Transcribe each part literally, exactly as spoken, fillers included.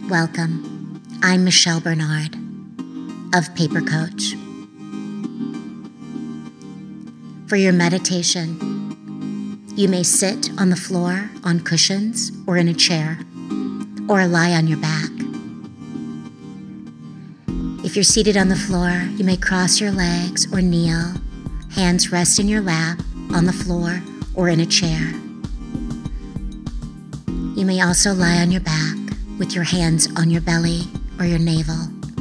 Welcome. I'm Michelle Bernard of Paper Coach. For your meditation, you may sit on the floor on cushions or in a chair, or lie on your back. If you're seated on the floor, you may cross your legs or kneel, hands rest in your lap, on the floor, or in a chair. You may also lie on your back with your hands on your belly or your navel.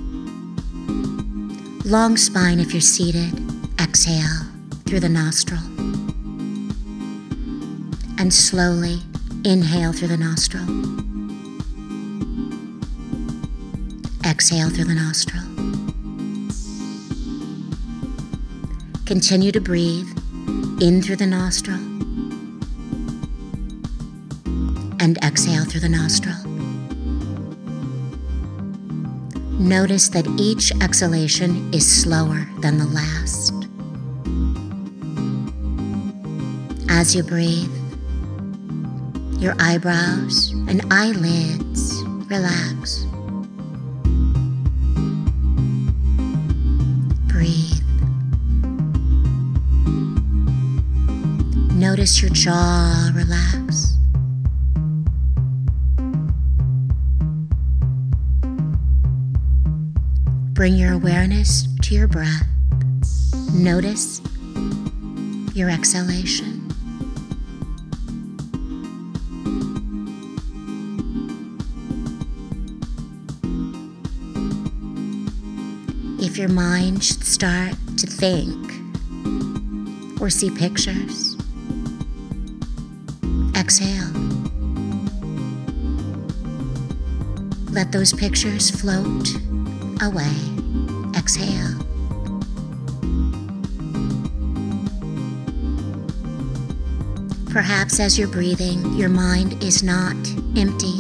Long spine if you're seated. Exhale through the nostril. And slowly inhale through the nostril. Exhale through the nostril. Continue to breathe in through the nostril and exhale through the nostril. Notice that each exhalation is slower than the last. As you breathe, your eyebrows and eyelids relax. Breathe. Notice your jaw relax. Bring your awareness to your breath. Notice your exhalation. If your mind should start to think or see pictures, exhale. Let those pictures float away. Exhale. Perhaps as you're breathing, your mind is not empty.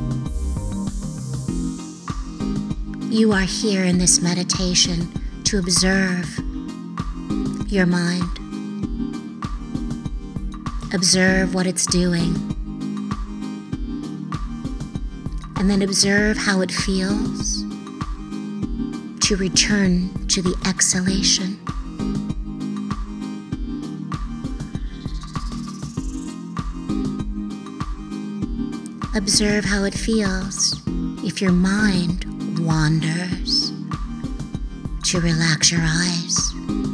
You are here in this meditation to observe your mind. Observe what it's doing. And then observe how it feels to return to the exhalation. Observe how it feels if your mind wanders to relax your eyes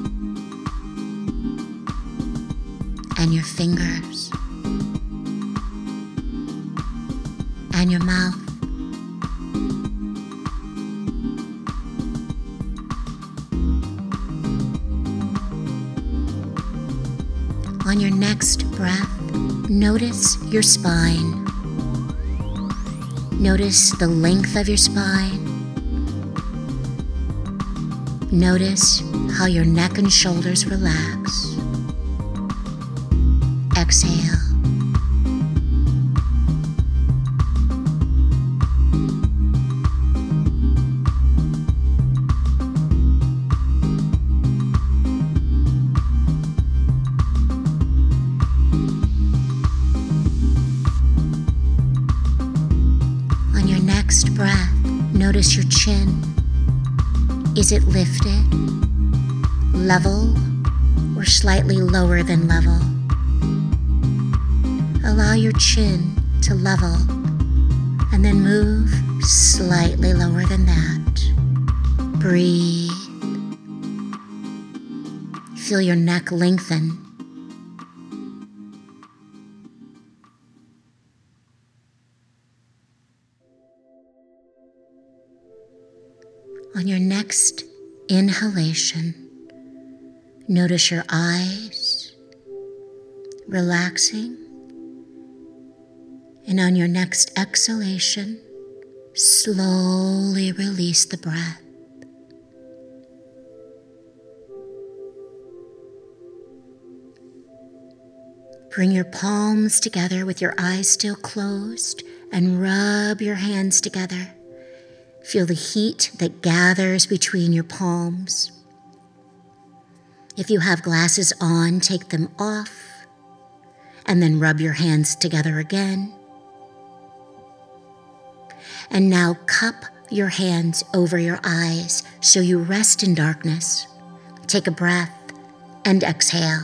and your fingers and your mouth. On your next breath, notice your spine. Notice the length of your spine. Notice how your neck and shoulders relax. Exhale. On your next breath, notice your chin. Is it lifted, level, or slightly lower than level? Allow your chin to level and then move slightly lower than that. Breathe. Feel your neck lengthen. On your next inhalation, notice your eyes relaxing. And on your next exhalation, slowly release the breath. Bring your palms together with your eyes still closed and rub your hands together. Feel the heat that gathers between your palms. If you have glasses on, take them off and then rub your hands together again. And now cup your hands over your eyes so you rest in darkness. Take a breath and exhale.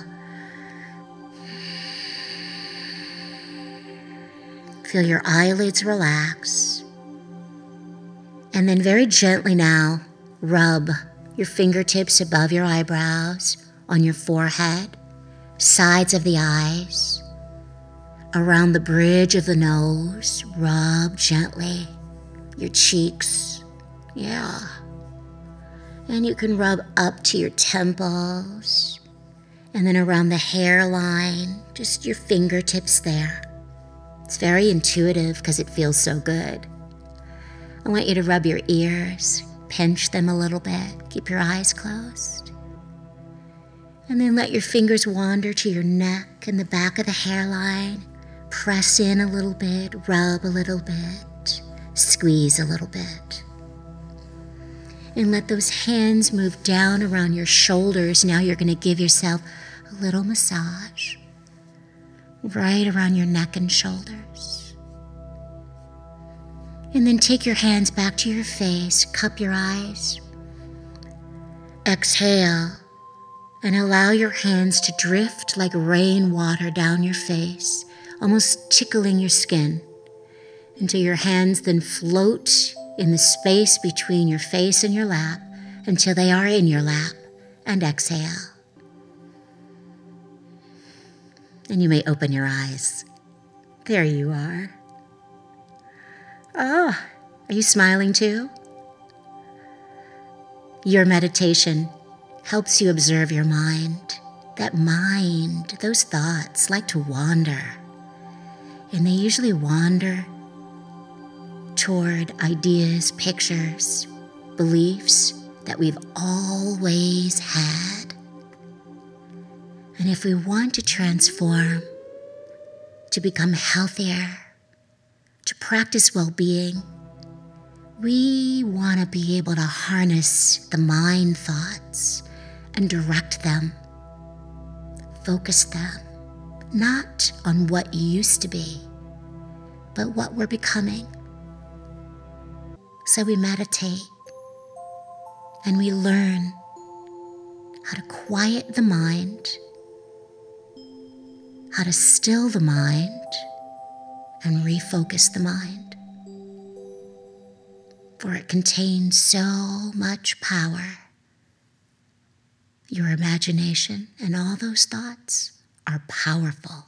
Feel your eyelids relax. And then very gently now, rub your fingertips above your eyebrows, on your forehead, sides of the eyes, around the bridge of the nose. Rub gently your cheeks. Yeah. And you can rub up to your temples, and then around the hairline, just your fingertips there. It's very intuitive because it feels so good. I want you to rub your ears, pinch them a little bit, keep your eyes closed. And then let your fingers wander to your neck and the back of the hairline. Press in a little bit, rub a little bit, squeeze a little bit. And let those hands move down around your shoulders. Now you're going to give yourself a little massage right around your neck and shoulders. And then take your hands back to your face, cup your eyes. Exhale and allow your hands to drift like rainwater down your face, almost tickling your skin, until your hands then float in the space between your face and your lap until they are in your lap, and exhale. And you may open your eyes. There you are. Oh, are you smiling too? Your meditation helps you observe your mind. That mind, those thoughts like to wander. And they usually wander toward ideas, pictures, beliefs that we've always had. And if we want to transform, to become healthier, to practice well-being, we want to be able to harness the mind thoughts and direct them, focus them, not on what used to be, but what we're becoming. So we meditate and we learn how to quiet the mind, how to still the mind, and refocus the mind. For it contains so much power. Your imagination and all those thoughts are powerful.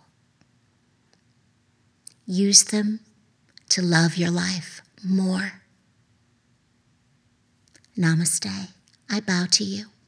Use them to love your life more. Namaste. I bow to you.